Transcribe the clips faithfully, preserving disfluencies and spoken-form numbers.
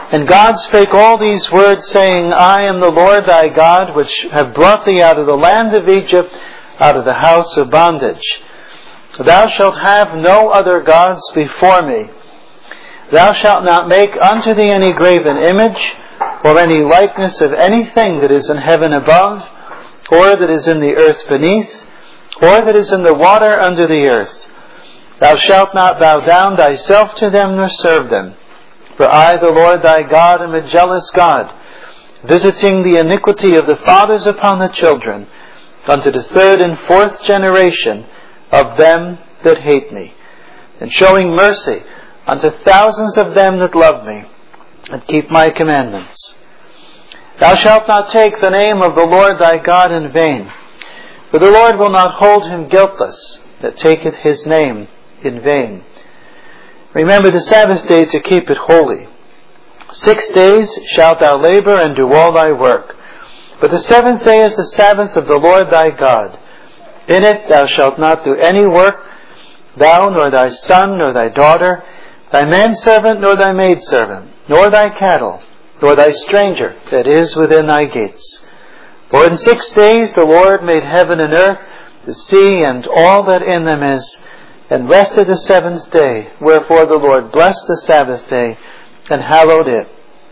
And God spake all these words, saying, I am the Lord thy God, which have brought thee out of the land of Egypt, out of the house of bondage. Thou shalt have no other gods before me. Thou shalt not make unto thee any graven image, or any likeness of anything that is in heaven above, or that is in the earth beneath, or that is in the water under the earth. Thou shalt not bow down thyself to them, nor serve them. For I, the Lord thy God, am a jealous God, visiting the iniquity of the fathers upon the children, unto the third and fourth generation of them that hate me, and showing mercy unto thousands of them that love me, and keep my commandments. Thou shalt not take the name of the Lord thy God in vain, for the Lord will not hold him guiltless that taketh his name in vain. Remember the Sabbath day to keep it holy. Six days shalt thou labor and do all thy work. But the seventh day is the Sabbath of the Lord thy God. In it thou shalt not do any work, thou, nor thy son, nor thy daughter, thy manservant, nor thy maidservant, nor thy cattle, nor thy stranger that is within thy gates. For in six days the Lord made heaven and earth, the sea, and all that in them is, and rested the seventh day. Wherefore the Lord blessed the Sabbath day, and hallowed it.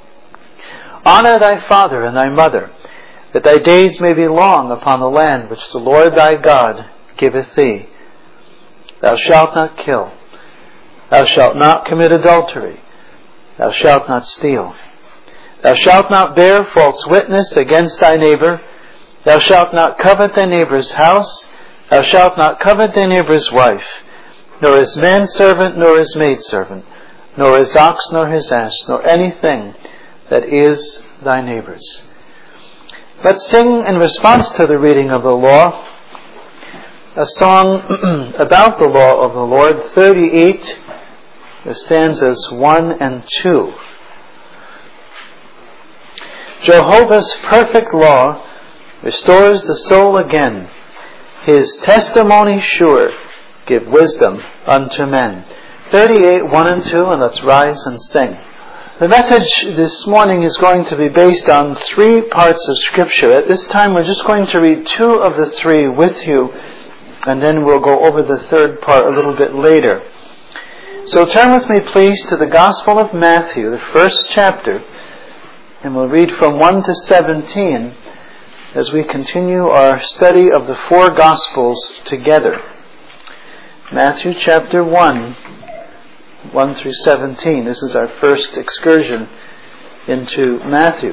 Honor thy father and thy mother, that thy days may be long upon the land which the Lord thy God giveth thee. Thou shalt not kill. Thou shalt not commit adultery. Thou shalt not steal. Thou shalt not bear false witness against thy neighbor. Thou shalt not covet thy neighbor's house. Thou shalt not covet thy neighbor's wife, nor his manservant, nor his maidservant, nor his ox, nor his ass, nor anything that is thy neighbor's. Let's sing in response to the reading of the law a song about the law of the Lord, thirty-eight, the stanzas one and two. Jehovah's perfect law restores the soul again. His testimony sure give wisdom unto men. thirty-eight, one and two, and let's rise and sing. The message this morning is going to be based on three parts of Scripture. At this time we're just going to read two of the three with you, and then we'll go over the third part a little bit later. So turn with me please to the Gospel of Matthew, the first chapter, and we'll read from one to seventeen as we continue our study of the four Gospels together. Matthew chapter one, one through seventeen. This is our first excursion into Matthew.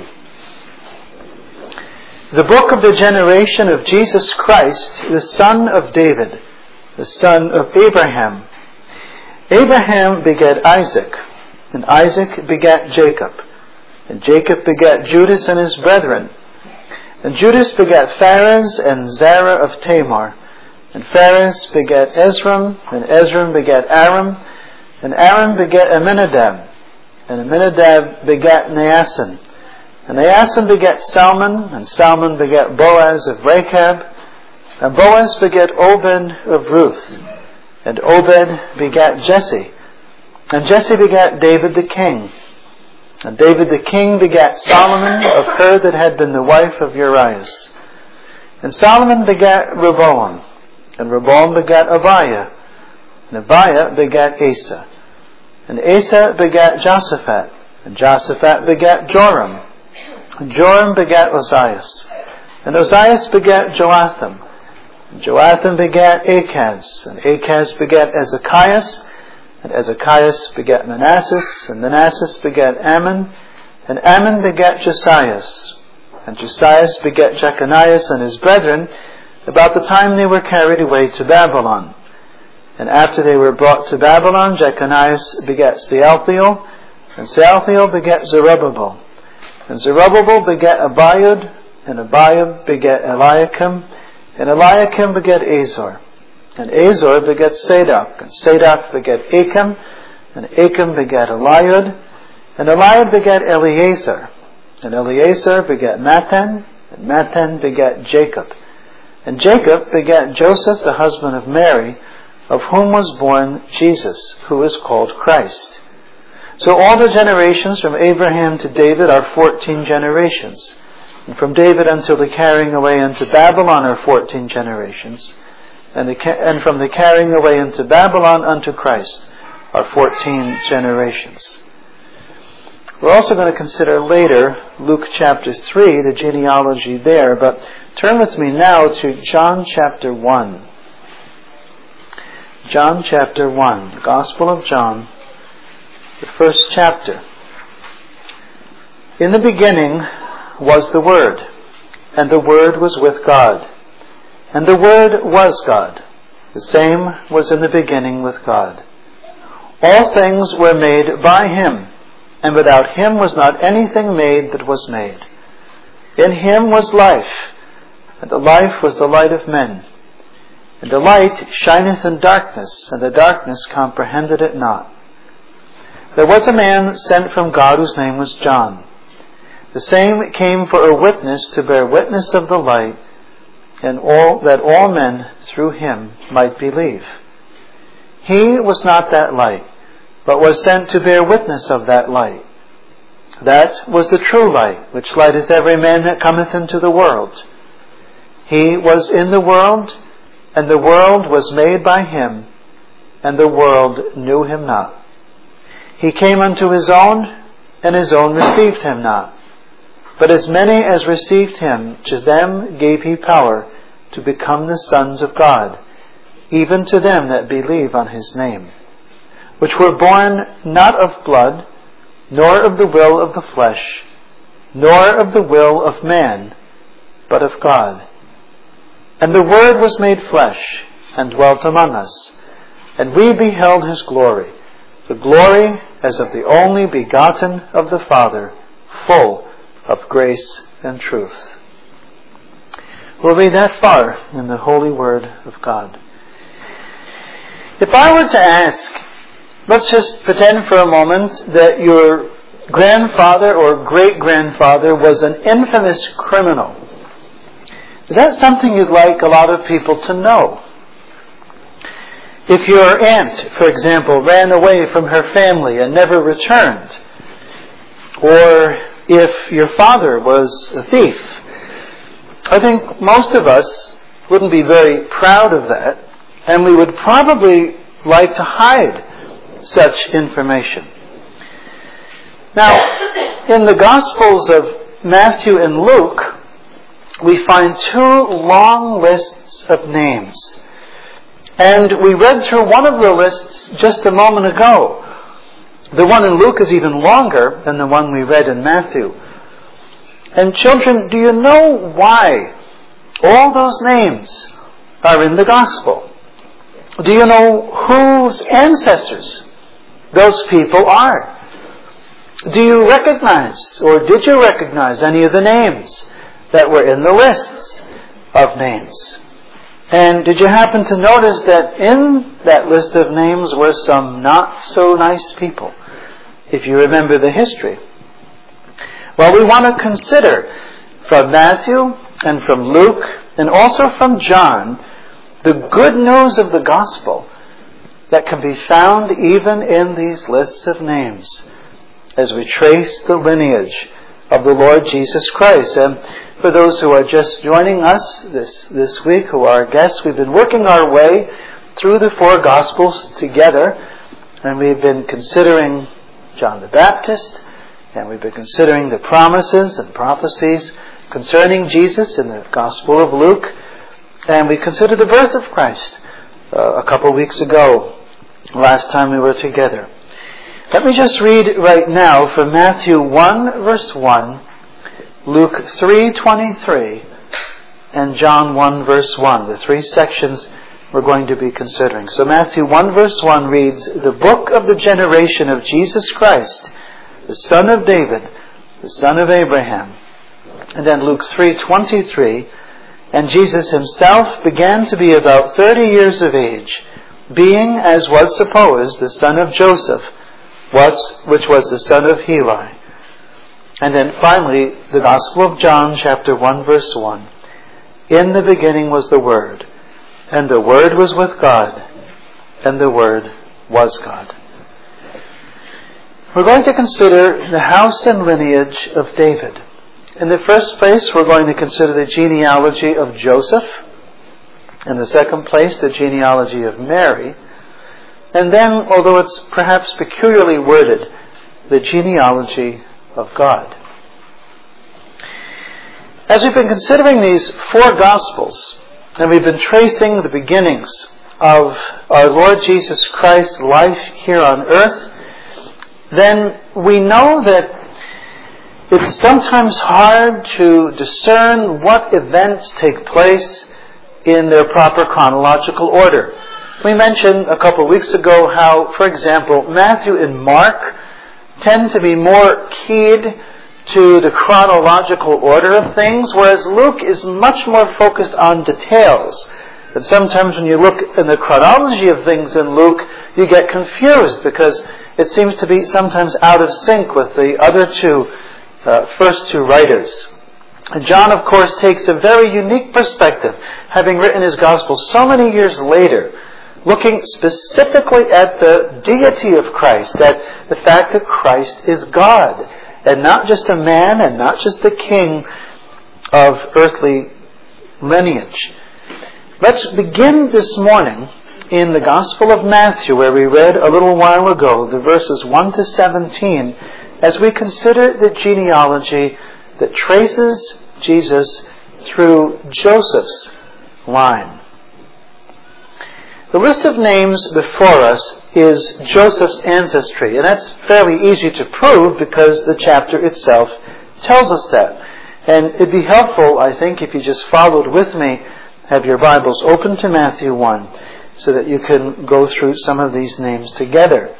The book of the generation of Jesus Christ, the son of David, the son of Abraham. Abraham begat Isaac, and Isaac begat Jacob, and Jacob begat Judas and his brethren. And Judas begat Phares and Zerah of Tamar. And Phares begat Ezram, and Ezram begat Aram, and Aram begat Amminadab, and Amminadab begat Naasson. And Naasson begat Salmon, and Salmon begat Boaz of Rechab, and Boaz begat Obed of Ruth, and Obed begat Jesse, and Jesse begat David the king. And David the king begat Solomon of her that had been the wife of Urias. And Solomon begat Rehoboam, and Rehoboam begat Abiah, and Abiah begat Asa. And Asa begat Josaphat, and Josaphat begat Joram, and Joram begat Ozias. And Ozias begat Joatham, and Joatham begat Achaz, and Achaz begat Ezekias, and Ezekias begat Manasses, and Manasses begat Ammon, and Ammon begat Josias, and Josias begat Jeconias and his brethren, about the time they were carried away to Babylon. And after they were brought to Babylon, Jeconias begat Shealtiel, and Shealtiel begat Zerubbabel. And Zerubbabel begat Abiud, and Abiud begat Eliakim, and Eliakim begat Azor. And Azor begat Sadoc, and Sadoc begat Achim, and Achim begat Eliud, and Eliud begat Eleazar. And Eleazar begat Mattan, and Mattan begat Jacob. And Jacob begat Joseph, the husband of Mary, of whom was born Jesus, who is called Christ. So all the generations from Abraham to David are fourteen generations. And from David until the carrying away into Babylon are fourteen generations. And, the, and from the carrying away into Babylon unto Christ are fourteen generations. We're also going to consider later Luke chapter three, the genealogy there, but turn with me now to John chapter one. John chapter one, the Gospel of John, the first chapter. In the beginning was the Word, and the Word was with God, and the Word was God. The same was in the beginning with God. All things were made by Him, and without Him was not anything made that was made. In Him was life, and the life was the light of men. And the light shineth in darkness, and the darkness comprehended it not. There was a man sent from God whose name was John. The same came for a witness to bear witness of the light, and all that all men through him might believe. He was not that light, but was sent to bear witness of that light. That was the true light, which lighteth every man that cometh into the world. He was in the world, and the world was made by Him, and the world knew Him not. He came unto His own, and His own received Him not. But as many as received Him, to them gave He power to become the sons of God, even to them that believe on His name, which were born not of blood, nor of the will of the flesh, nor of the will of man, but of God. And the Word was made flesh, and dwelt among us, and we beheld His glory, the glory as of the only begotten of the Father, full of grace and truth. We'll read that far in the holy Word of God. If I were to ask, let's just pretend for a moment that your grandfather or great-grandfather was an infamous criminal. Is that something you'd like a lot of people to know? If your aunt, for example, ran away from her family and never returned, or if your father was a thief, I think most of us wouldn't be very proud of that, and we would probably like to hide such information. Now, in the Gospels of Matthew and Luke, we find two long lists of names. And we read through one of the lists just a moment ago. The one in Luke is even longer than the one we read in Matthew. And children, do you know why all those names are in the Gospel? Do you know whose ancestors those people are? Do you recognize, or did you recognize any of the names that were in the lists of names? And did you happen to notice that in that list of names were some not so nice people, if you remember the history? Well, we want to consider from Matthew and from Luke and also from John the good news of the gospel that can be found even in these lists of names as we trace the lineage of the Lord Jesus Christ. And for those who are just joining us this, this week, who are guests, we've been working our way through the four Gospels together, and we've been considering John the Baptist, and we've been considering the promises and prophecies concerning Jesus in the Gospel of Luke, and we considered the birth of Christ uh, a couple weeks ago, last time we were together. Let me just read right now from Matthew one, verse one, Luke three twenty-three, and John one, verse one, the three sections we're going to be considering. So Matthew one, verse one reads, "The book of the generation of Jesus Christ, the son of David, the son of Abraham." And then Luke three twenty-three, "And Jesus himself began to be about thirty years of age, being, as was supposed, the son of Joseph, which was the son of Heli." And then finally, the Gospel of John, chapter one, verse one. "In the beginning was the Word, and the Word was with God, and the Word was God." We're going to consider the house and lineage of David. In the first place, we're going to consider the genealogy of Joseph. In the second place, the genealogy of Mary. And then, although it's perhaps peculiarly worded, the genealogy of God. As we've been considering these four Gospels, and we've been tracing the beginnings of our Lord Jesus Christ's life here on earth, then we know that it's sometimes hard to discern what events take place in their proper chronological order. We mentioned a couple of weeks ago how, for example, Matthew and Mark tend to be more keyed to the chronological order of things, whereas Luke is much more focused on details. And sometimes when you look in the chronology of things in Luke, you get confused because it seems to be sometimes out of sync with the other two, uh, first two writers. And John, of course, takes a very unique perspective, having written his Gospel so many years later, looking specifically at the deity of Christ, at the fact that Christ is God, and not just a man, and not just a king of earthly lineage. Let's begin this morning in the Gospel of Matthew, where we read a little while ago, the verses one to seventeen, as we consider the genealogy that traces Jesus through Joseph's line. The list of names before us is Joseph's ancestry, and that's fairly easy to prove because the chapter itself tells us that. And it'd be helpful, I think, if you just followed with me, have your Bibles open to Matthew one, so that you can go through some of these names together.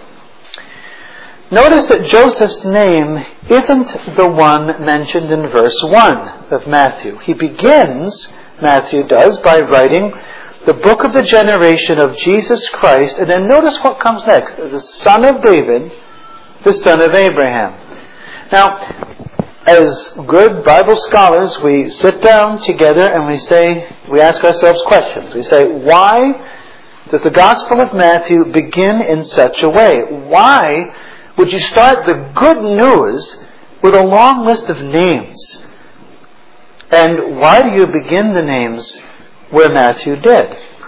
Notice that Joseph's name isn't the one mentioned in verse one of Matthew. He begins, Matthew does, by writing the book of the generation of Jesus Christ, and then notice what comes next. The son of David, the son of Abraham. Now, as good Bible scholars, we sit down together and we say, we ask ourselves questions. We say, why does the Gospel of Matthew begin in such a way? Why would you start the good news with a long list of names? And why do you begin the names where Matthew did?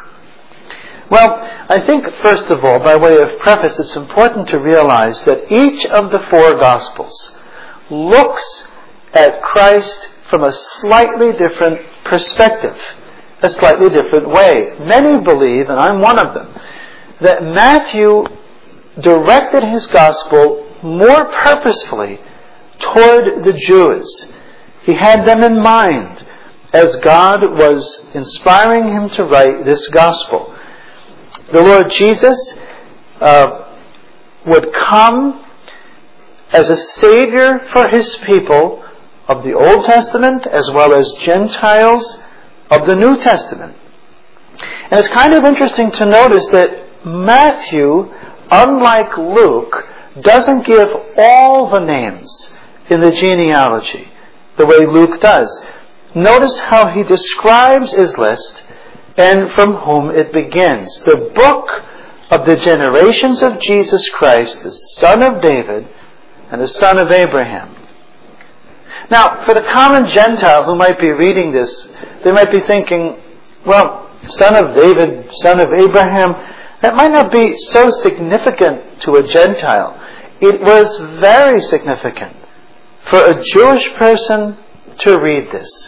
Well, I think, first of all, by way of preface, it's important to realize that each of the four Gospels looks at Christ from a slightly different perspective, a slightly different way. Many believe, and I'm one of them, that Matthew directed his Gospel more purposefully toward the Jews. He had them in mind as God was inspiring him to write this Gospel. The Lord Jesus uh, would come as a Savior for His people of the Old Testament as well as Gentiles of the New Testament. And it's kind of interesting to notice that Matthew, unlike Luke, doesn't give all the names in the genealogy the way Luke does. Notice how he describes his list and from whom it begins. The book of the generations of Jesus Christ, the son of David and the son of Abraham. Now, for the common Gentile who might be reading this, they might be thinking, well, son of David, son of Abraham, that might not be so significant to a Gentile. It was very significant for a Jewish person to read this.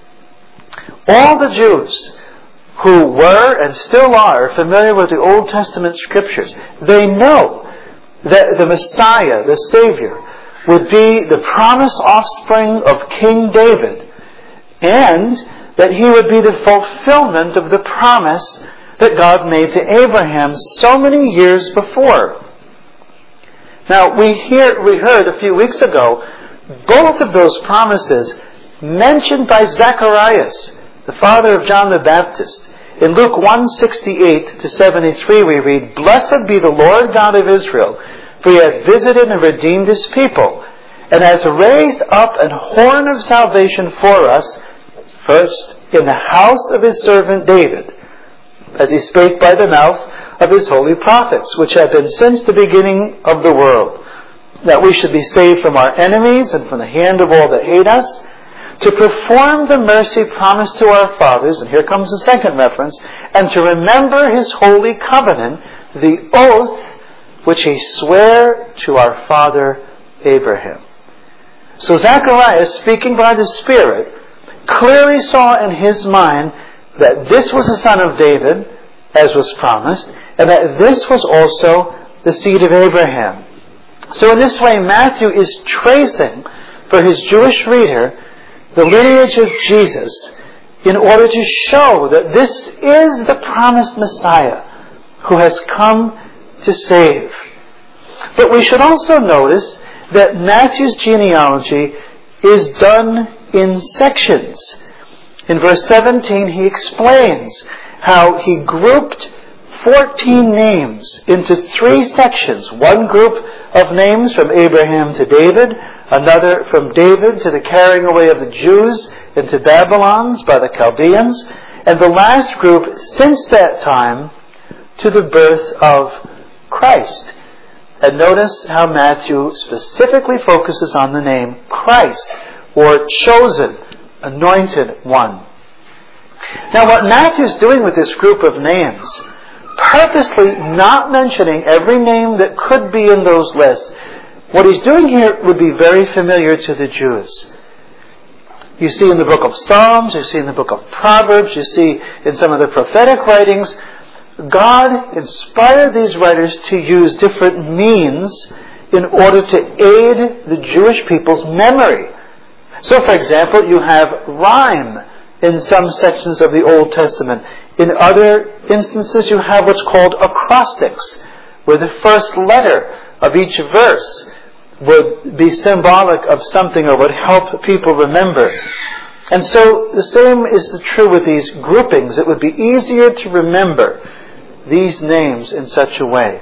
All the Jews who were and still are familiar with the Old Testament Scriptures, they know that the Messiah, the Savior, would be the promised offspring of King David, and that he would be the fulfillment of the promise that God made to Abraham so many years before. Now, we hear, we heard a few weeks ago, both of those promises mentioned by Zacharias, the father of John the Baptist. In Luke one sixty-eight to seventy-three we read, "Blessed be the Lord God of Israel, for he hath visited and redeemed his people, and hath raised up an horn of salvation for us, first in the house of his servant David, as he spake by the mouth of his holy prophets, which have been since the beginning of the world, that we should be saved from our enemies and from the hand of all that hate us, to perform the mercy promised to our fathers, and here comes the second reference, and to remember his holy covenant, the oath which he sware to our father Abraham. So Zechariah, speaking by the Spirit, clearly saw in his mind that this was the son of David, as was promised, and that this was also the seed of Abraham. So in this way, Matthew is tracing for his Jewish reader the lineage of Jesus in order to show that this is the promised Messiah who has come to save. But we should also notice that Matthew's genealogy is done in sections. In verse seventeen, he explains how he grouped fourteen names into three sections. One group of names from Abraham to David, another from David to the carrying away of the Jews into Babylon by the Chaldeans, and the last group since that time to the birth of Christ. And notice how Matthew specifically focuses on the name Christ, or chosen, anointed one. Now what Matthew's doing with this group of names, purposely not mentioning every name that could be in those lists, what he's doing here would be very familiar to the Jews. You see in the book of Psalms, you see in the book of Proverbs, you see in some of the prophetic writings, God inspired these writers to use different means in order to aid the Jewish people's memory. So, for example, you have rhyme in some sections of the Old Testament. In other instances, you have what's called acrostics, where the first letter of each verse would be symbolic of something or would help people remember. And so the same is true with these groupings. It would be easier to remember these names in such a way.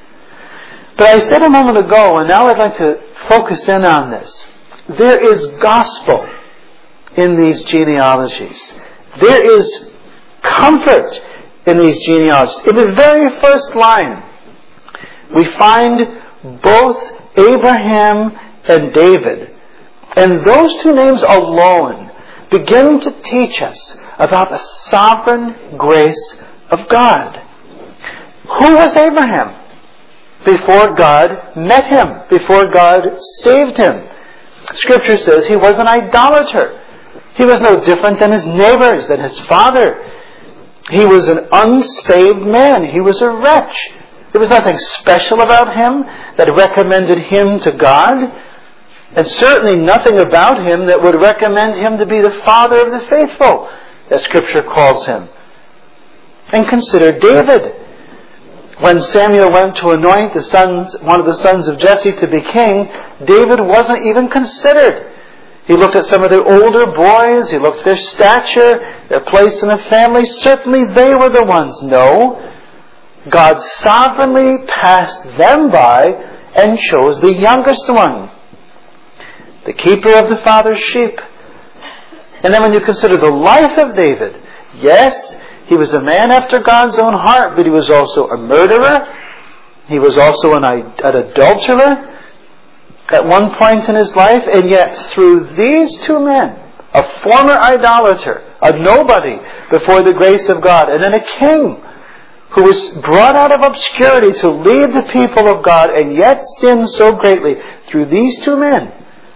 But I said a moment ago, and now I'd like to focus in on this, there is gospel in these genealogies. There is comfort in these genealogies. In the very first line, we find both Abraham and David. And those two names alone begin to teach us about the sovereign grace of God. Who was Abraham before God met him, before God saved him? Scripture says he was an idolater. He was no different than his neighbors, than his father. He was an unsaved man. He was a wretch. There was nothing special about him that recommended him to God, and certainly nothing about him that would recommend him to be the father of the faithful, as Scripture calls him. And consider David. When Samuel went to anoint the sons, one of the sons of Jesse to be king, David wasn't even considered. He looked at some of the older boys, he looked at their stature, their place in the family. Certainly they were the ones. No. God sovereignly passed them by and chose the youngest one, the keeper of the father's sheep. And then when you consider the life of David, yes, he was a man after God's own heart, but he was also a murderer. He was also an, an adulterer at one point in his life. And yet through these two men, a former idolater, a nobody before the grace of God, and then a king who was brought out of obscurity to lead the people of God and yet sinned so greatly, through these two men,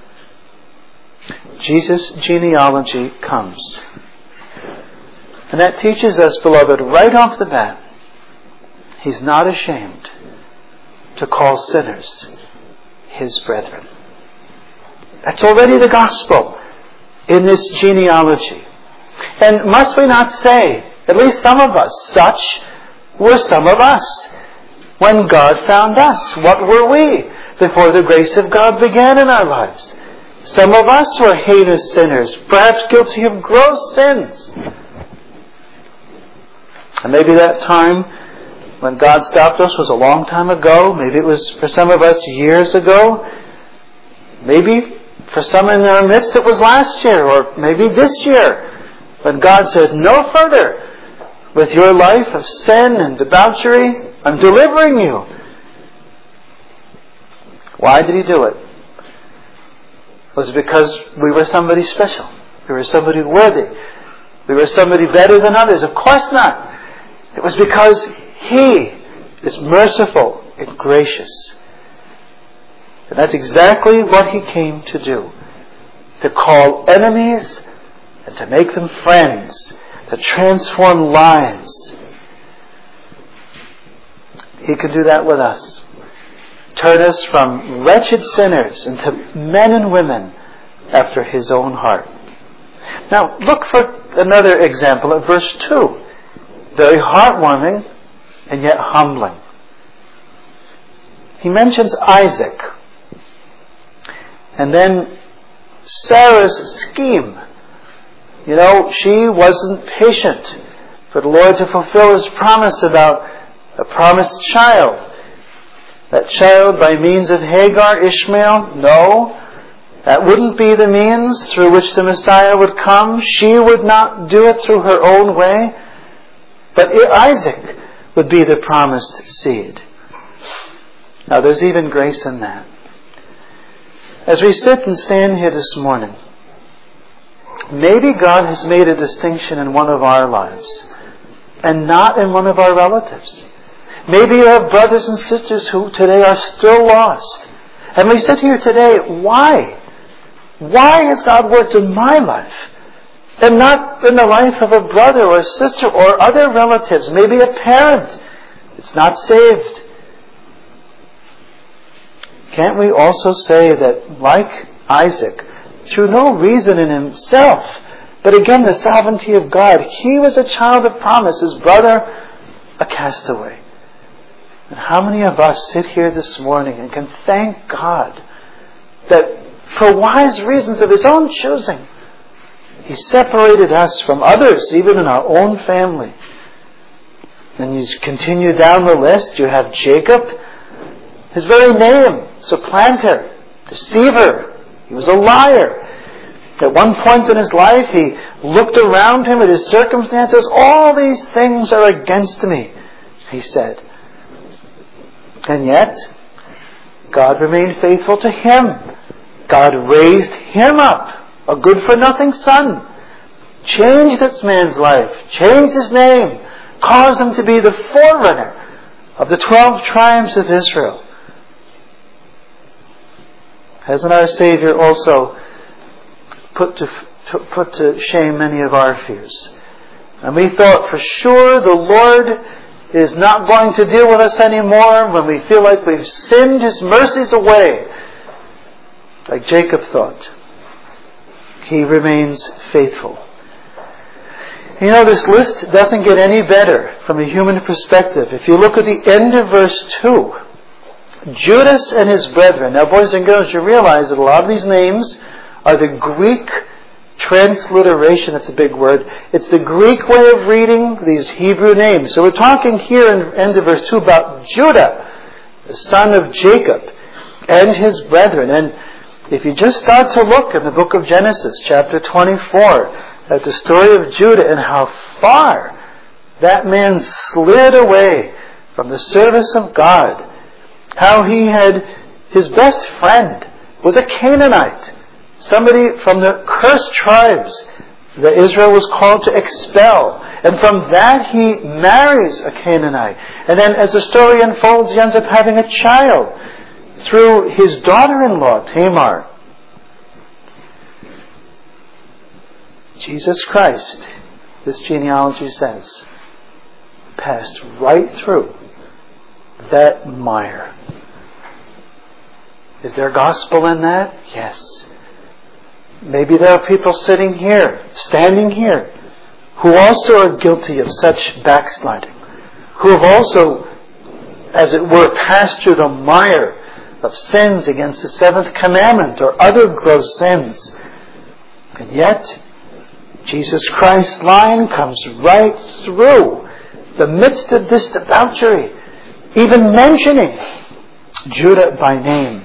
Jesus' genealogy comes. And that teaches us, beloved, right off the bat, He's not ashamed to call sinners His brethren. That's already the gospel in this genealogy. And must we not say, at least some of us, such were some of us when God found us. What were we before the grace of God began in our lives? Some of us were heinous sinners, perhaps guilty of gross sins. And maybe that time when God stopped us was a long time ago. Maybe it was for some of us years ago. Maybe for some in our midst it was last year, or maybe this year, when God said, no further with your life of sin and debauchery. I'm delivering you. Why did he do it? Was it because we were somebody special? We were somebody worthy? We were somebody better than others? Of course not. It was because he is merciful and gracious. And that's exactly what he came to do. To call enemies and to make them friends. To transform lives. He can do that with us. Turn us from wretched sinners into men and women after his own heart. Now, look for another example at verse two. Very heartwarming and yet humbling. He mentions Isaac. And then Sarah's scheme. You know, she wasn't patient for the Lord to fulfill his promise about a promised child. That child by means of Hagar, Ishmael? No. That wouldn't be the means through which the Messiah would come. She would not do it through her own way. But Isaac would be the promised seed. Now there's even grace in that. As we sit and stand here this morning, maybe God has made a distinction in one of our lives and not in one of our relatives. Maybe you have brothers and sisters who today are still lost. And we sit here today, why? Why has God worked in my life and not in the life of a brother or a sister or other relatives, maybe a parent that's not saved? Can't we also say that, like Isaac, through no reason in himself, but again the sovereignty of God, he was a child of promise, his brother a castaway? And how many of us sit here this morning and can thank God that for wise reasons of his own choosing, he separated us from others, even in our own family. And you continue down the list, you have Jacob, his very name, supplanter, deceiver. He was a liar. At one point in his life, he looked around him at his circumstances. All these things are against me, he said. And yet, God remained faithful to him. God raised him up, a good-for-nothing son. Changed this man's life. Changed his name. Caused him to be the forerunner of the twelve tribes of Israel. Hasn't our Savior also put to, to, put to shame many of our fears? And we thought for sure the Lord is not going to deal with us anymore when we feel like we've sinned his mercies away. Like Jacob thought. He remains faithful. You know, this list doesn't get any better from a human perspective. If you look at the end of verse two, Judas and his brethren. Now, boys and girls, you realize that a lot of these names are the Greek transliteration. That's a big word. It's the Greek way of reading these Hebrew names. So we're talking here in the end of verse two about Judah, the son of Jacob, and his brethren. And if you just start to look in the book of Genesis, chapter twenty-four, at the story of Judah and how far that man slid away from the service of God, how he had his best friend was a Canaanite, somebody from the cursed tribes that Israel was called to expel. And from that he marries a Canaanite. And then as the story unfolds, he ends up having a child through his daughter-in-law, Tamar. Jesus Christ, this genealogy says, passed right through that mire. Is there gospel in that? Yes. Maybe there are people sitting here, standing here, who also are guilty of such backsliding, who have also, as it were, passed through the mire of sins against the seventh commandment or other gross sins. And yet, Jesus Christ's line comes right through the midst of this debauchery, even mentioning Judah by name.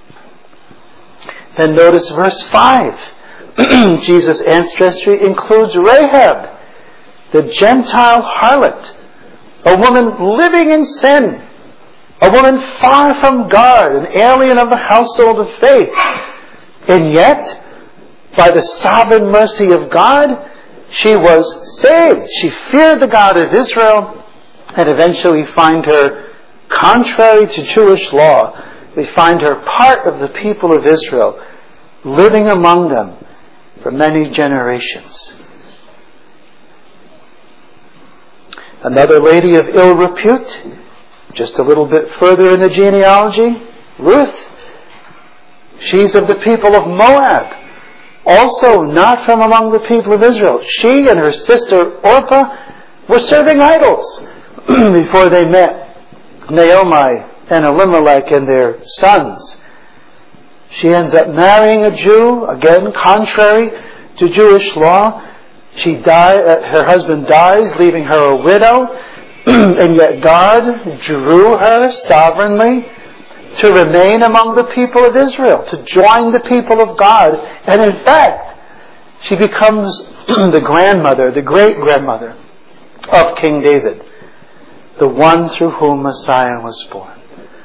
Then notice verse five. Jesus' ancestry includes Rahab, the Gentile harlot, a woman living in sin, a woman far from God, an alien of the household of faith. And yet, by the sovereign mercy of God, she was saved. She feared the God of Israel, and eventually we find her, contrary to Jewish law, we find her part of the people of Israel, living among them for many generations. Another lady of ill repute, just a little bit further in the genealogy, Ruth. She's of the people of Moab, also not from among the people of Israel. She and her sister Orpah were serving idols before they met Naomi and Elimelech and their sons. She ends up marrying a Jew, again contrary to Jewish law. She die, uh, her husband dies, leaving her a widow, and yet God drew her sovereignly to remain among the people of Israel, to join the people of God. And in fact, she becomes the grandmother, the great-grandmother of King David, the one through whom Messiah was born.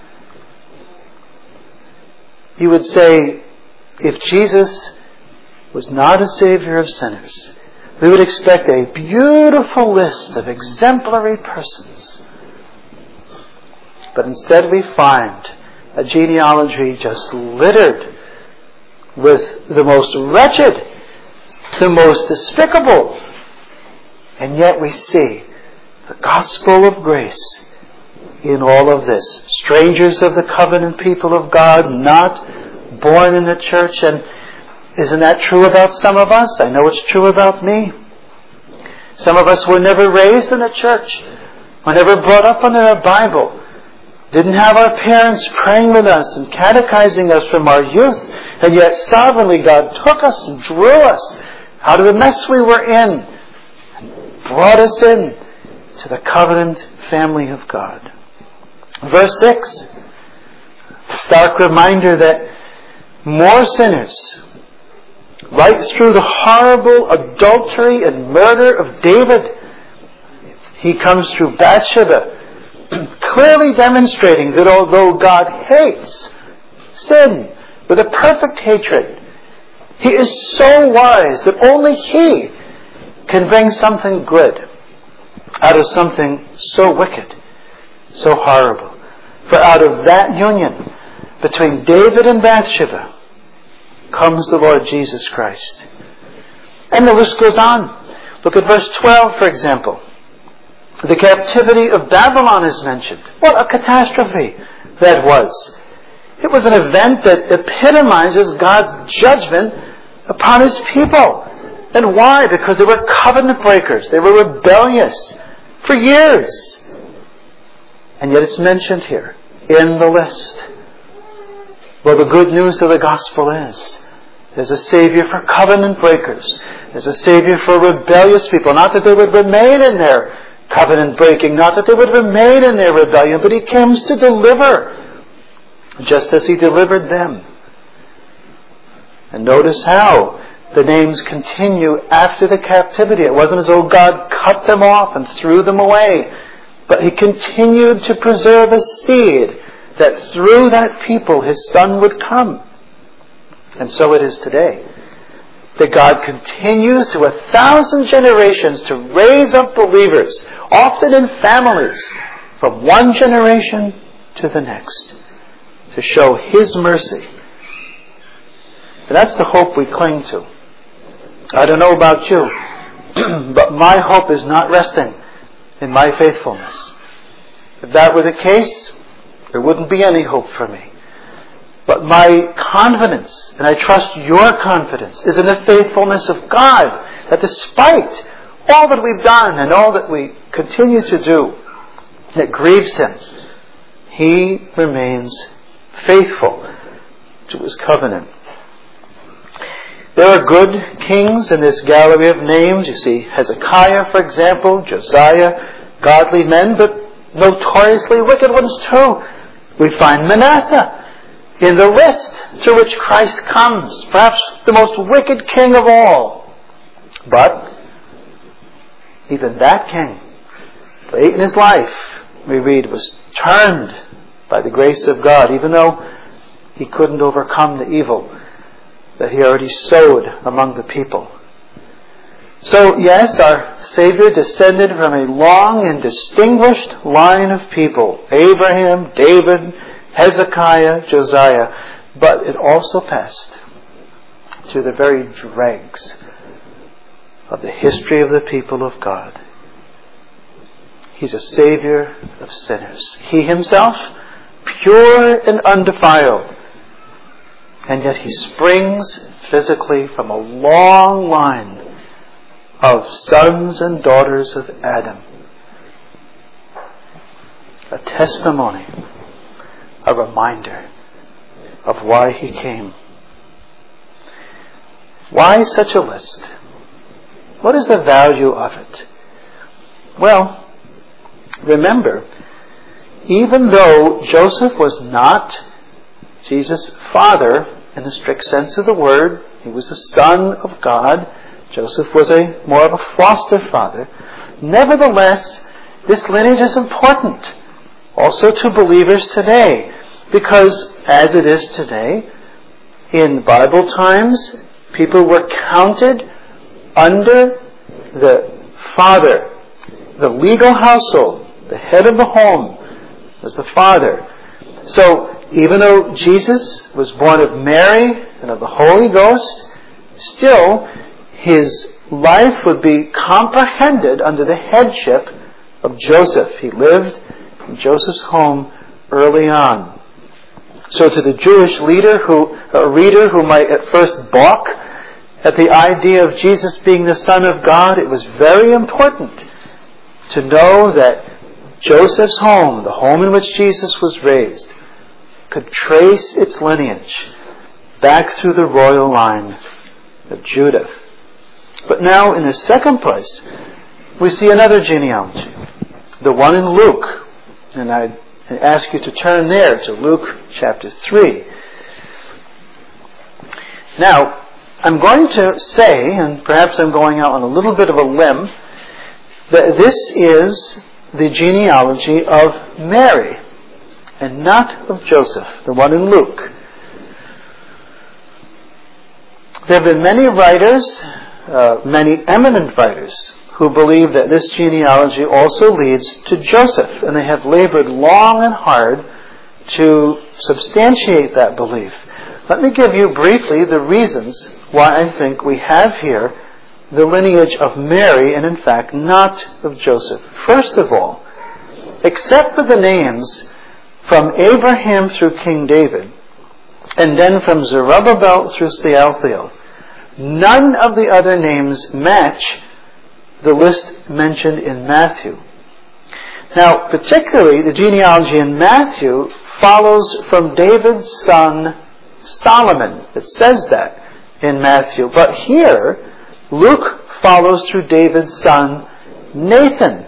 You would say, if Jesus was not a Savior of sinners, we would expect a beautiful list of exemplary persons. But instead we find a genealogy just littered with the most wretched, the most despicable. And yet we see the gospel of grace in all of this. Strangers of the covenant people of God, not born in the church. And isn't that true about some of us? I know it's true about me. Some of us were never raised in a church, were never brought up under a Bible, didn't have our parents praying with us and catechizing us from our youth, and yet sovereignly God took us and drew us out of the mess we were in and brought us in to the covenant family of God. Verse six, a stark reminder that more sinners, right through the horrible adultery and murder of David, he comes through Bathsheba, clearly demonstrating that although God hates sin with a perfect hatred, He is so wise that only He can bring something good out of something so wicked, so horrible. For out of that union between David and Bathsheba comes the Lord Jesus Christ. And the list goes on. Look at verse twelve, for example. The captivity of Babylon is mentioned. What a catastrophe that was. It was an event that epitomizes God's judgment upon His people. And why? Because they were covenant breakers. They were rebellious for years. And yet it's mentioned here in the list. Well, the good news of the gospel is there's a Savior for covenant breakers. There's a Savior for rebellious people. Not that they would remain in their covenant breaking, not that they would remain in their rebellion, but He comes to deliver, just as He delivered them. And notice how the names continue after the captivity. It wasn't as though God cut them off and threw them away, but He continued to preserve a seed that through that people His Son would come. And so it is today. That God continues to a thousand generations to raise up believers, often in families, from one generation to the next, to show His mercy. And that's the hope we cling to. I don't know about you, but my hope is not resting in my faithfulness. If that were the case, there wouldn't be any hope for me. But my confidence, and I trust your confidence, is in the faithfulness of God. That despite all that we've done and all that we continue to do that grieves Him, He remains faithful to His covenant. There are good kings in this gallery of names. You see Hezekiah, for example, Josiah, godly men, but notoriously wicked ones too. We find Manasseh in the list through which Christ comes, perhaps the most wicked king of all. But even that king, late in his life, we read, was turned by the grace of God, even though he couldn't overcome the evil that he already sowed among the people. So, yes, our Savior descended from a long and distinguished line of people. Abraham, David, Hezekiah, Josiah. But it also passed through the very dregs of the history of the people of God. He's a Savior of sinners. He himself, pure and undefiled. And yet he springs physically from a long line of sons and daughters of Adam. A testimony, a reminder of why he came. Why such a list? What is the value of it? Well, remember, even though Joseph was not Jesus' father in the strict sense of the word, he was the son of God. Joseph was a more of a foster father. Nevertheless, this lineage is important also to believers today, because as it is today, in Bible times, people were counted under the father, the legal household, the head of the home was the father. So, even though Jesus was born of Mary and of the Holy Ghost, still his life would be comprehended under the headship of Joseph. He lived in Joseph's home early on. So to the Jewish leader who, a reader who might at first balk at the idea of Jesus being the Son of God, it was very important to know that Joseph's home, the home in which Jesus was raised, could trace its lineage back through the royal line of Judah. But now, in the second place, we see another genealogy, the one in Luke. And I ask you to turn there to Luke chapter three. Now, I'm going to say, and perhaps I'm going out on a little bit of a limb, that this is the genealogy of Mary and not of Joseph, the one in Luke. There have been many writers, uh, many eminent writers, who believe that this genealogy also leads to Joseph, and they have labored long and hard to substantiate that belief. Let me give you briefly the reasons why I think we have here the lineage of Mary and in fact not of Joseph. First of all, except for the names from Abraham through King David, and then from Zerubbabel through Shealtiel, none of the other names match the list mentioned in Matthew. Now, particularly the genealogy in Matthew follows from David's son Solomon. It says that in Matthew. But here, Luke follows through David's son Nathan.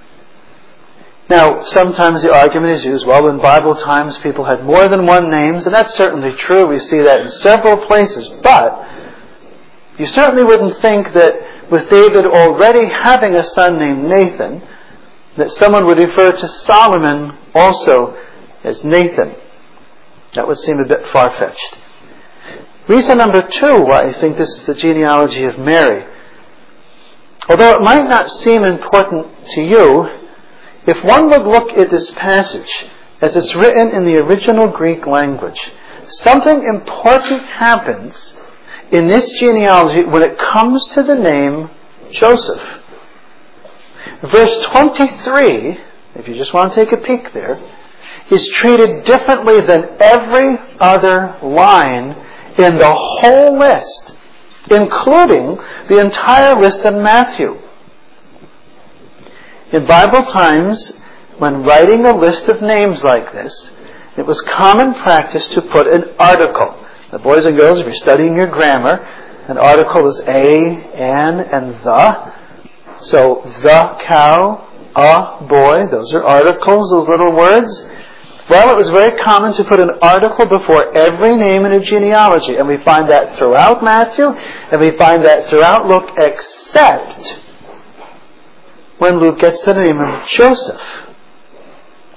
Now, sometimes the argument is used, well, in Bible times people had more than one names, and that's certainly true. We see that in several places. But you certainly wouldn't think that with David already having a son named Nathan, that someone would refer to Solomon also as Nathan. That would seem a bit far-fetched. Reason number two why I think this is the genealogy of Mary. Although it might not seem important to you, if one would look at this passage as it's written in the original Greek language, something important happens in this genealogy when it comes to the name Joseph. Verse twenty-three, if you just want to take a peek there, is treated differently than every other line in the whole list, including the entire list in Matthew. In Bible times, when writing a list of names like this, it was common practice to put an article. The boys and girls, if you're studying your grammar, an article is a, an, and the. So, the cow, a boy, those are articles, those little words. Well, it was very common to put an article before every name in a genealogy, and we find that throughout Matthew, and we find that throughout Luke, except when Luke gets to the name of Joseph.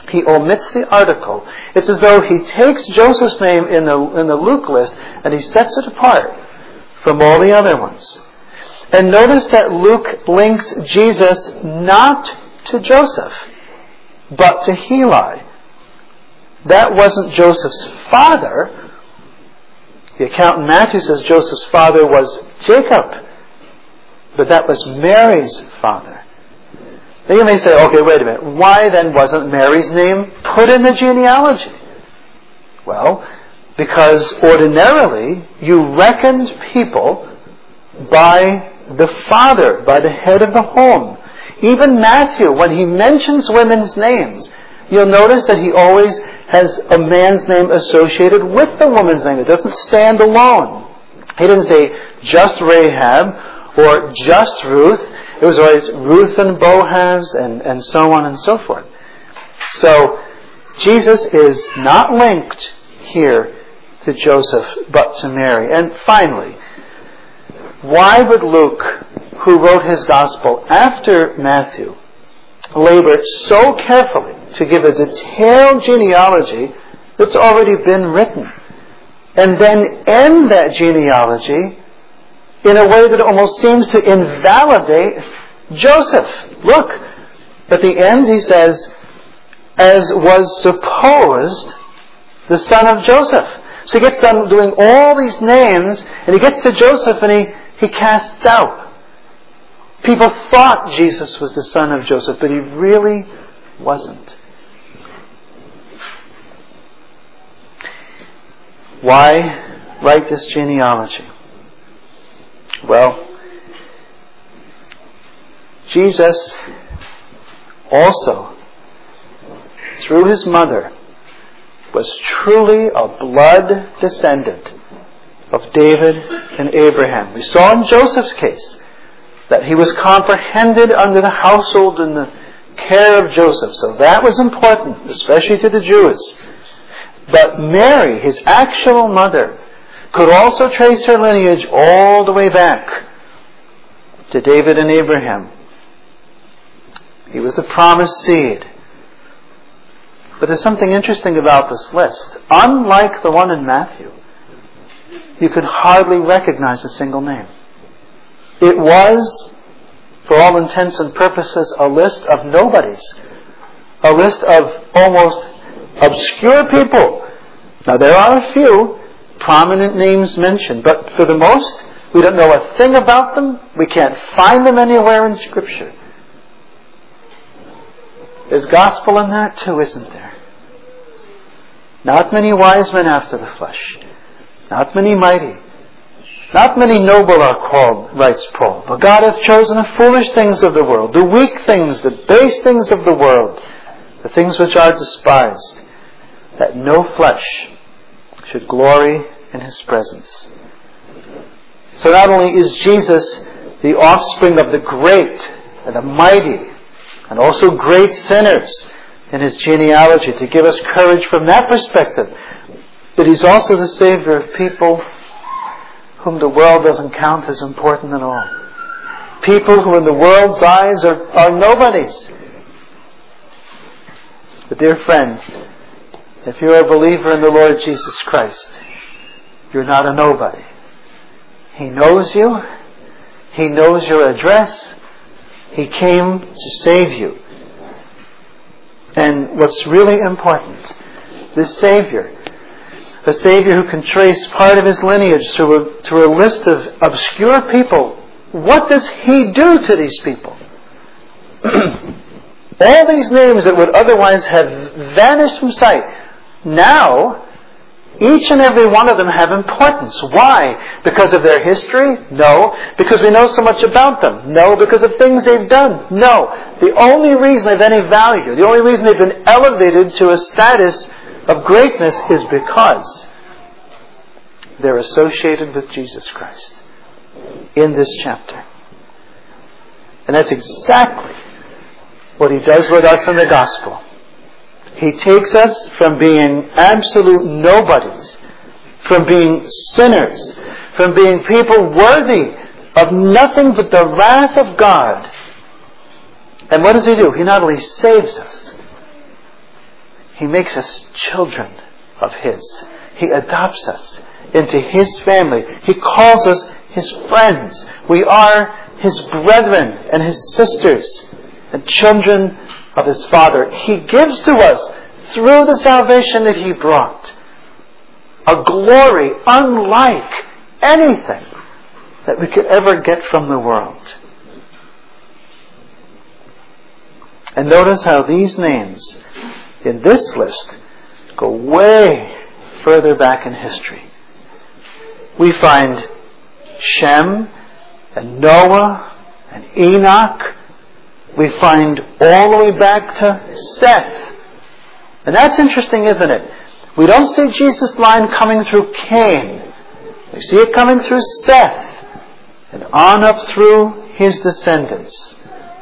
He omits the article. It's as though he takes Joseph's name in the, in the Luke list and he sets it apart from all the other ones. And notice that Luke links Jesus not to Joseph, but to Heli. That wasn't Joseph's father. The account in Matthew says Joseph's father was Jacob, but that was Mary's father. Now you may say, okay, wait a minute. Why then wasn't Mary's name put in the genealogy? Well, because ordinarily you reckoned people by the father, by the head of the home. Even Matthew, when he mentions women's names, you'll notice that he always has a man's name associated with the woman's name. It doesn't stand alone. He didn't say just Rahab or just Ruth. It was always Ruth and Boaz and, and so on and so forth. So Jesus is not linked here to Joseph but to Mary. And finally, why would Luke, who wrote his gospel after Matthew, labor so carefully to give a detailed genealogy that's already been written, and then end that genealogy in a way that almost seems to invalidate Joseph? Look, at the end he says, as was supposed the son of Joseph. So he gets done doing all these names, and he gets to Joseph and he, he casts doubt. People thought Jesus was the son of Joseph, but he really wasn't. Why write this genealogy? Well, Jesus also, through his mother, was truly a blood descendant of David and Abraham. We saw in Joseph's case that he was comprehended under the household and the care of Joseph. So that was important, especially to the Jews. But Mary, his actual mother, could also trace her lineage all the way back to David and Abraham. He was the promised seed. But there's something interesting about this list. Unlike the one in Matthew, you could hardly recognize a single name. It was, for all intents and purposes, a list of nobodies. A list of almost obscure people. Now there are a few prominent names mentioned, but for the most, we don't know a thing about them. We can't find them anywhere in Scripture. There's gospel in that too, isn't there? Not many wise men after the flesh. Not many mighty. Not many noble are called, writes Paul. But God hath chosen the foolish things of the world, the weak things, the base things of the world, the things which are despised, that no flesh should glory in his presence. So not only is Jesus the offspring of the great and the mighty, and also great sinners in his genealogy to give us courage from that perspective, but he's also the Savior of people whom the world doesn't count as important at all. People who in the world's eyes are, are nobodies. But dear friend, if you're a believer in the Lord Jesus Christ, you're not a nobody. He knows you. He knows your address. He came to save you. And what's really important, this Savior, a Savior who can trace part of his lineage through a, through a list of obscure people, what does he do to these people? All these names that would otherwise have vanished from sight, now each and every one of them have importance. Why? Because of their history? No. Because we know so much about them? No. Because of things they've done? No. The only reason they've any value, the only reason they've been elevated to a status of greatness is because they're associated with Jesus Christ in this chapter. And that's exactly what he does with us in the gospel. He takes us from being absolute nobodies, from being sinners, from being people worthy of nothing but the wrath of God. And what does he do? He not only saves us, He makes us children of His. He adopts us into His family. He calls us His friends. We are His brethren and His sisters and children of His Father. He gives to us, through the salvation that He brought, a glory unlike anything that we could ever get from the world. And notice how these names in this list go way further back in history. We find Shem and Noah and Enoch. We find all the way back to Seth. And that's interesting, isn't it? We don't see Jesus' line coming through Cain. We see it coming through Seth and on up through his descendants.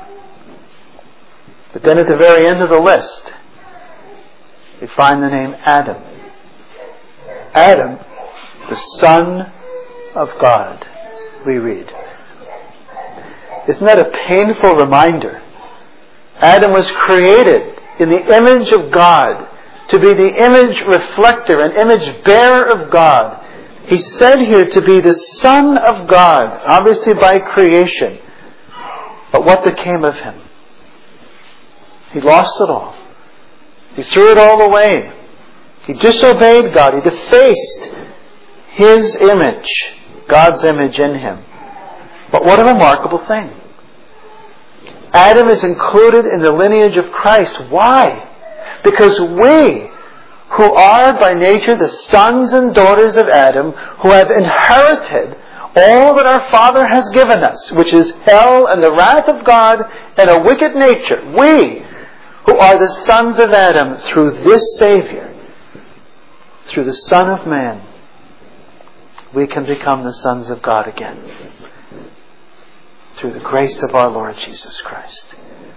But then at the very end of the list, we find the name Adam. Adam, the Son of God, we read. Isn't that a painful reminder? Adam was created in the image of God, to be the image reflector and image bearer of God. He's said here to be the Son of God, obviously by creation. But what became of him? He lost it all. He threw it all away. He disobeyed God. He defaced His image, God's image in him. But what a remarkable thing. Adam is included in the lineage of Christ. Why? Because we, who are by nature the sons and daughters of Adam, who have inherited all that our Father has given us, which is hell and the wrath of God and a wicked nature, we, who are the sons of Adam through this Savior, through the Son of Man, we can become the sons of God again. Through the grace of our Lord Jesus Christ.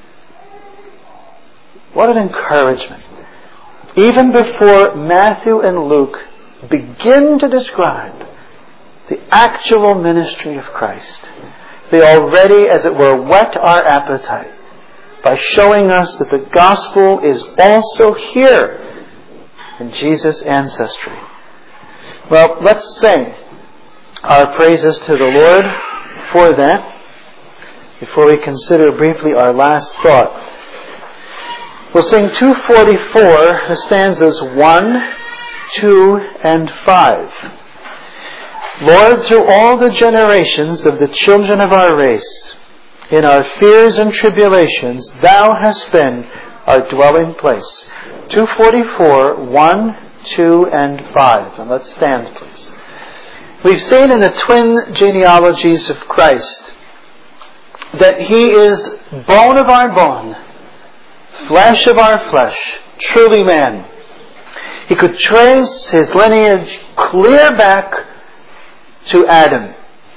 What an encouragement. Even before Matthew and Luke begin to describe the actual ministry of Christ, they already, as it were, whet our appetite by showing us that the gospel is also here in Jesus' ancestry. Well, let's sing our praises to the Lord for that, before we consider briefly our last thought. We'll sing two forty-four, the stanzas one, two, and five. Lord, through all the generations of the children of our race, in our fears and tribulations, Thou hast been our dwelling place. two forty-four, one, two, and five. And let's stand, please. We've seen in the twin genealogies of Christ that He is bone of our bone, flesh of our flesh, truly man. He could trace His lineage clear back to Adam.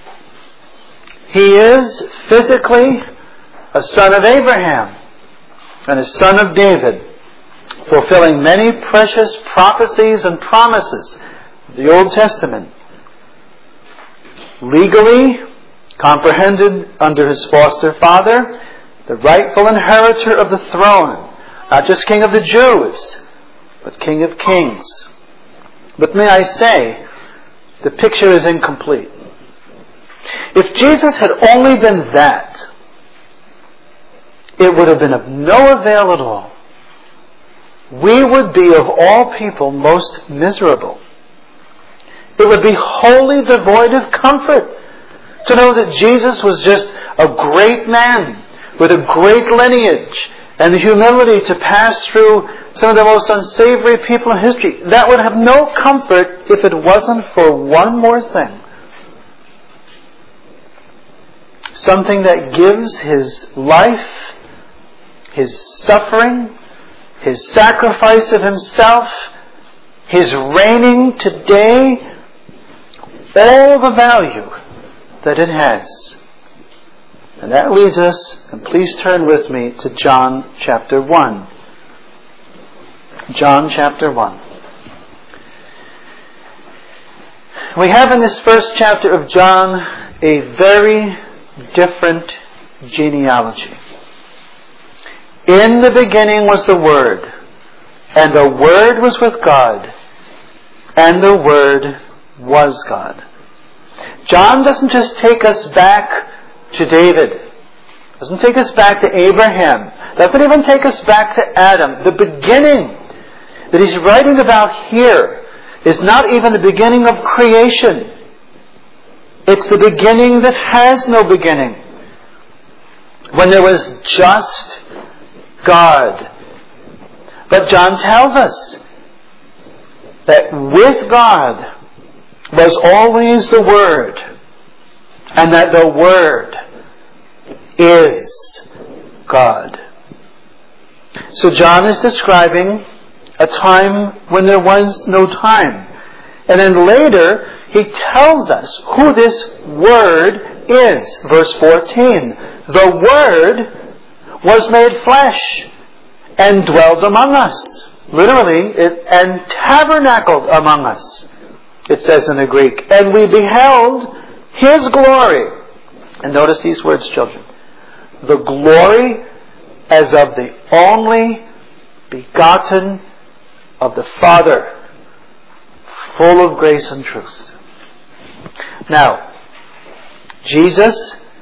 He is physically a son of Abraham and a son of David, fulfilling many precious prophecies and promises of the Old Testament. Legally, comprehended under his foster father, the rightful inheritor of the throne, not just King of the Jews, but King of Kings. But may I say, the picture is incomplete. If Jesus had only been that, it would have been of no avail at all. We would be, of all people, most miserable. It would be wholly devoid of comfort to know that Jesus was just a great man with a great lineage and the humility to pass through some of the most unsavory people in history. That would have no comfort if it wasn't for one more thing. Something that gives His life, His suffering, His sacrifice of Himself, His reigning today, all the value that it has. And that leads us, and please turn with me to John chapter one. John chapter one. We have in this first chapter of John a very different genealogy. In the beginning was the Word, And the Word was with God, and the Word was God. John doesn't just take us back to David. Doesn't take us back to Abraham. Doesn't even take us back to Adam. The beginning that he's writing about here is not even the beginning of creation. It's the beginning that has no beginning. When there was just God. But John tells us that with God was always the Word, and that the Word is God. So John is describing a time when there was no time. And then later, he tells us who this Word is. Verse fourteen. The Word was made flesh and dwelled among us. Literally, it, and tabernacled among us, it says in the Greek. And we beheld His glory. And notice these words, children. The glory as of the only begotten of the Father, full of grace and truth. Now, Jesus,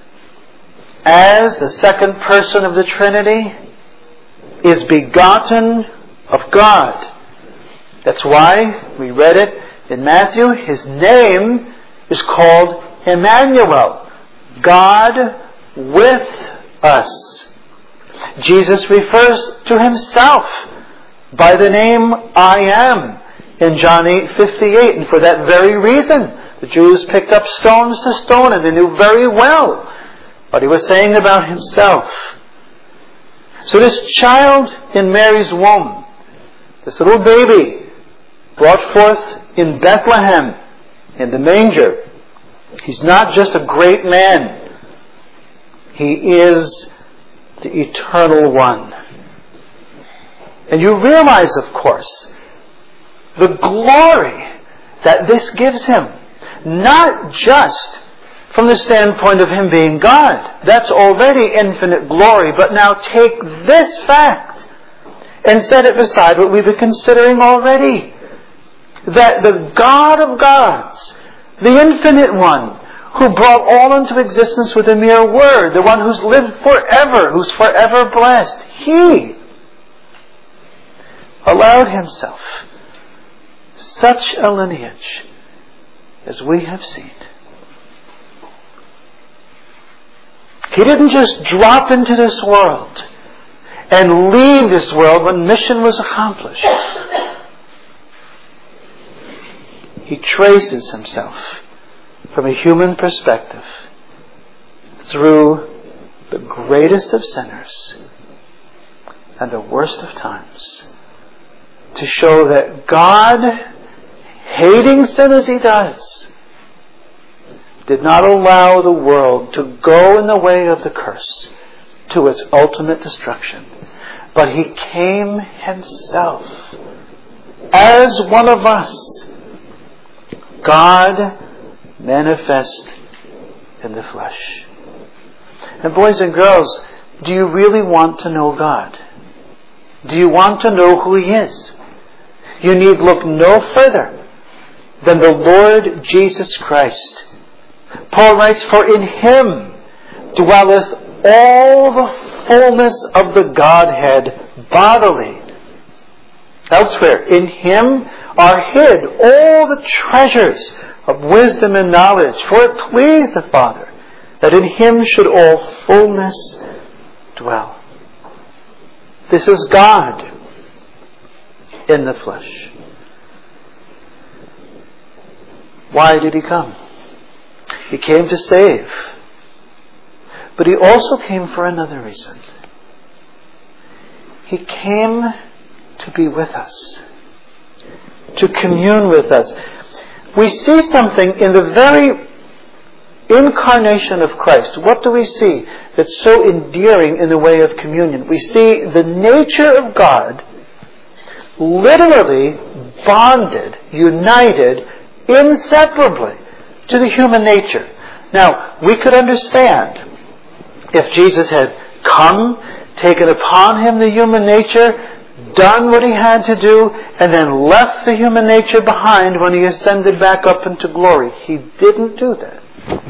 as the second person of the Trinity, is begotten of God. That's why we read it in Matthew. His name is called Emmanuel, God with us. Jesus refers to Himself by the name I am in John eight fifty-eight, and for that very reason the Jews picked up stones to stone Him. They knew very well what He was saying about Himself. So this child in Mary's womb, this little baby brought forth in Bethlehem, in the manger, he's not just a great man. He is the Eternal One. And you realize, of course, the glory that this gives Him. Not just from the standpoint of Him being God. That's already infinite glory. But now take this fact and set it beside what we've been considering already. That the God of gods, the infinite one, who brought all into existence with a mere word, the one who's lived forever, who's forever blessed, He allowed Himself such a lineage as we have seen. He didn't just drop into this world and leave this world when mission was accomplished. He traces Himself from a human perspective through the greatest of sinners and the worst of times to show that God, hating sin as He does, did not allow the world to go in the way of the curse to its ultimate destruction. But He came Himself as one of us, God manifest in the flesh. And boys and girls, do you really want to know God? Do you want to know who He is? You need look no further than the Lord Jesus Christ. Paul writes, for in Him dwelleth all the fullness of the Godhead bodily. Elsewhere, in Him are hid all the treasures of wisdom and knowledge. For it pleased the Father that in Him should all fullness dwell. This is God in the flesh. Why did He come? He came to save. But He also came for another reason. He came to be with us, to commune with us. We see something in the very incarnation of Christ. What do we see that's so endearing in the way of communion? We see the nature of God literally bonded, united, inseparably to the human nature. Now, we could understand if Jesus had come, taken upon Him the human nature, done what He had to do, and then left the human nature behind when He ascended back up into glory. He didn't do that.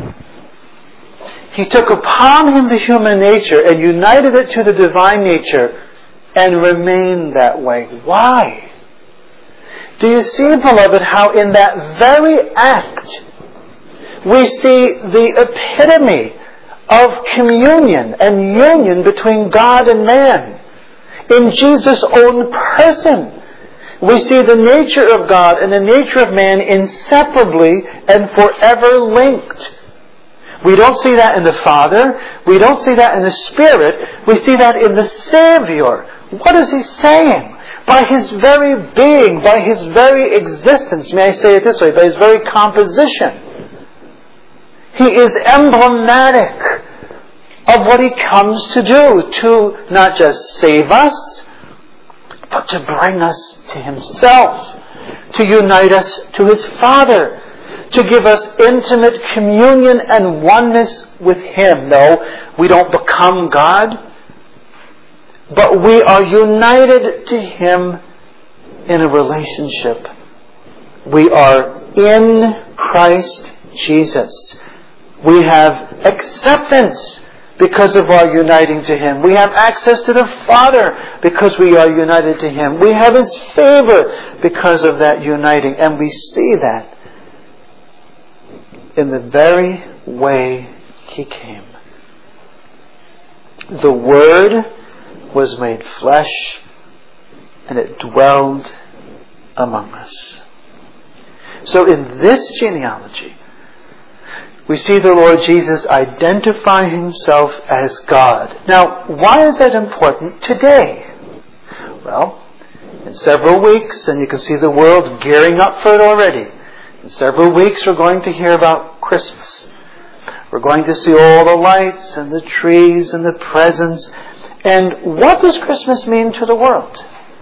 He took upon Him the human nature and united it to the divine nature and remained that way. Why? Do you see, beloved, how in that very act we see the epitome of communion and union between God and man? In Jesus' own person, we see the nature of God and the nature of man inseparably and forever linked. We don't see that in the Father. We don't see that in the Spirit. We see that in the Savior. What is He saying? By His very being, by His very existence, may I say it this way, by His very composition, He is emblematic of what He comes to do, to not just save us, but to bring us to Himself, to unite us to His Father, to give us intimate communion and oneness with Him. No, we don't become God, but we are united to Him in a relationship. We are in Christ Jesus. We have acceptance because of our uniting to Him. We have access to the Father because we are united to Him. We have His favor because of that uniting. And we see that in the very way He came. The Word was made flesh, and it dwelled among us. So in this genealogy, we see the Lord Jesus identify Himself as God. Now, why is that important today? Well, in several weeks, and you can see the world gearing up for it already, in several weeks we're going to hear about Christmas. We're going to see all the lights and the trees and the presents. And what does Christmas mean to the world?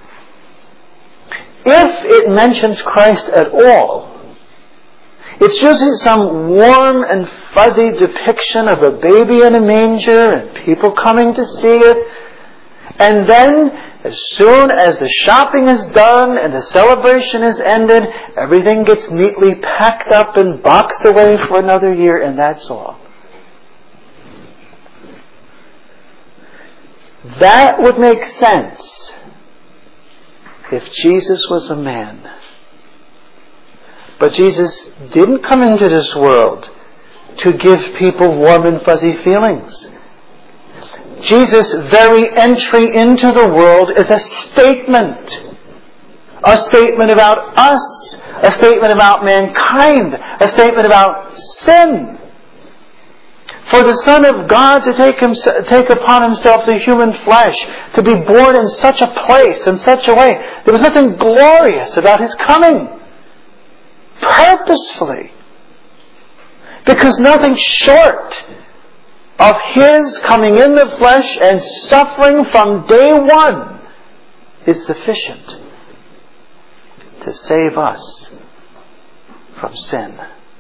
If it mentions Christ at all, it's usually some warm and fuzzy depiction of a baby in a manger and people coming to see it. And then, as soon as the shopping is done and the celebration is ended, everything gets neatly packed up and boxed away for another year, and that's all. That would make sense if Jesus was a man. But Jesus didn't come into this world to give people warm and fuzzy feelings. Jesus' very entry into the world is a statement. A statement about us. A statement about mankind. A statement about sin. For the Son of God to take, him, take upon Himself the human flesh, to be born in such a place, in such a way, there was nothing glorious about His coming. Purposefully. Because nothing short of His coming in the flesh and suffering from day one is sufficient to save us from sin.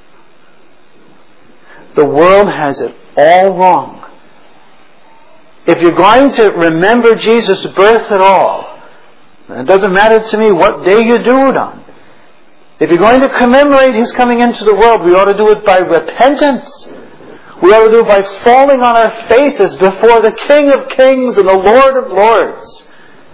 The world has it all wrong. If you're going to remember Jesus' birth at all, it doesn't matter to me what day you do it on. If you're going to commemorate His coming into the world, we ought to do it by repentance. We ought to do it by falling on our faces before the King of Kings and the Lord of Lords.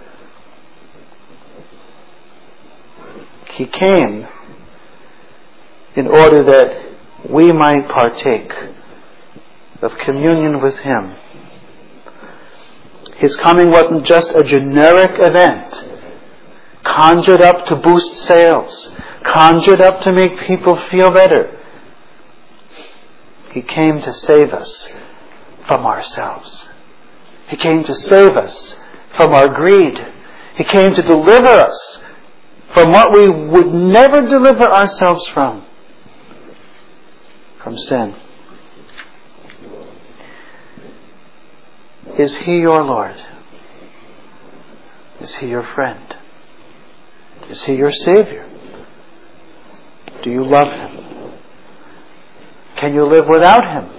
He came in order that we might partake of communion with Him. His coming wasn't just a generic event, conjured up to boost sales, conjured up to make people feel better. He came to save us from ourselves. He came to save us from our greed. He came to deliver us from what we would never deliver ourselves from. From sin. Is He your Lord? Is He your friend? Is He your Savior? Do you love Him? Can you live without Him?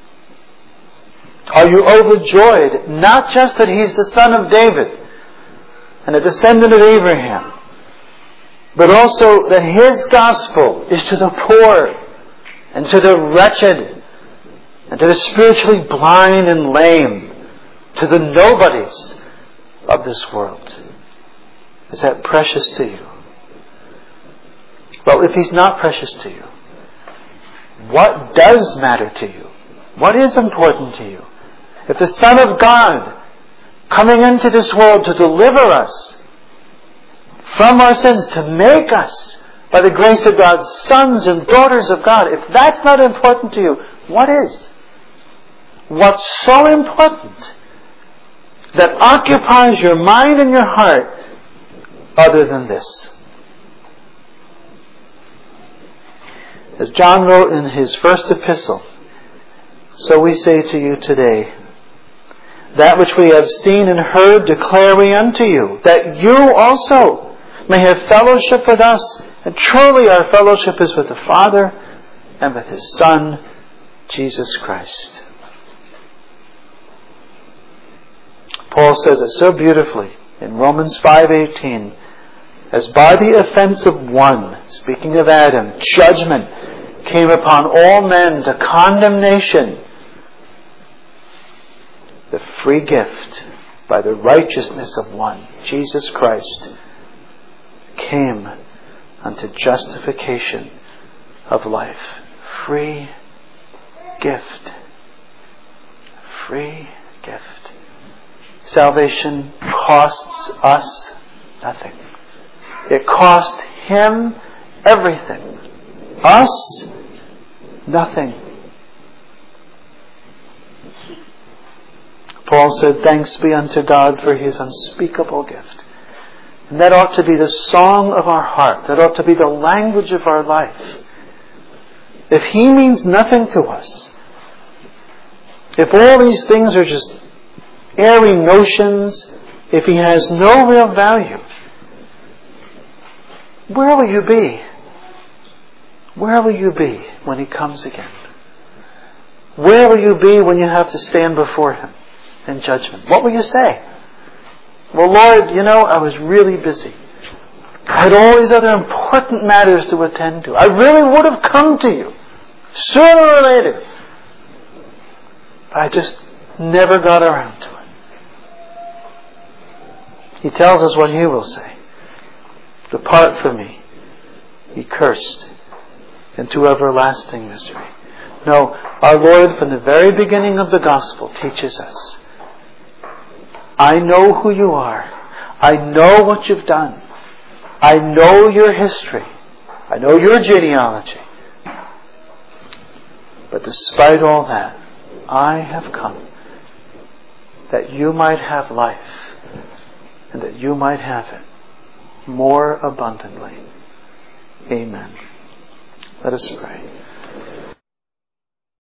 Are you overjoyed, not just that He's the Son of David, and a descendant of Abraham, but also that His gospel is to the poor and to the wretched and to the spiritually blind and lame, to the nobodies of this world. Is that precious to you? Well, if He's not precious to you, what does matter to you? What is important to you? If the Son of God, coming into this world to deliver us from our sins, to make us, by the grace of God, sons and daughters of God, if that's not important to you, what is? What's so important that occupies your mind and your heart other than this? As John wrote in his first epistle, so we say to you today, that which we have seen and heard declare we unto you, that you also may have fellowship with us. And truly our fellowship is with the Father and with His Son, Jesus Christ. Paul says it so beautifully in Romans five eighteen, as by the offense of one, speaking of Adam, judgment came upon all men to condemnation, the free gift by the righteousness of one, Jesus Christ, came unto justification of life. Free gift. Free gift. Salvation costs us nothing. It cost Him everything. Us, nothing. Paul said, thanks be unto God for His unspeakable gift. And that ought to be the song of our heart. That ought to be the language of our life. If He means nothing to us, if all these things are just airy notions, if He has no real value, where will you be? Where will you be when He comes again? Where will you be when you have to stand before Him in judgment? What will you say? Well, Lord, you know, I was really busy. I had all these other important matters to attend to. I really would have come to you sooner or later. But I just never got around to it. He tells us what He will say. Depart from me, ye cursed, into everlasting misery. No, our Lord from the very beginning of the gospel teaches us, I know who you are. I know what you've done. I know your history. I know your genealogy. But despite all that, I have come that you might have life and that you might have it more abundantly. Amen. Let us pray.